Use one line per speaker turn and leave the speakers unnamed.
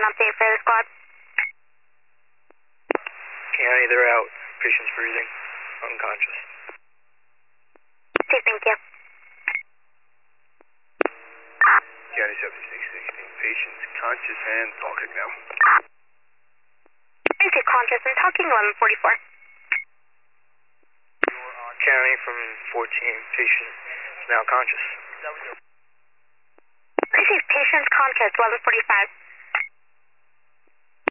an update for the squad.
County, they're out. Patient's breathing. Unconscious.
Okay, thank you.
County 7616. Patient's conscious and talking now.
Thank you, conscious and talking 1144.
County from 14. Patient is now conscious.
Received patient's conscious 1145.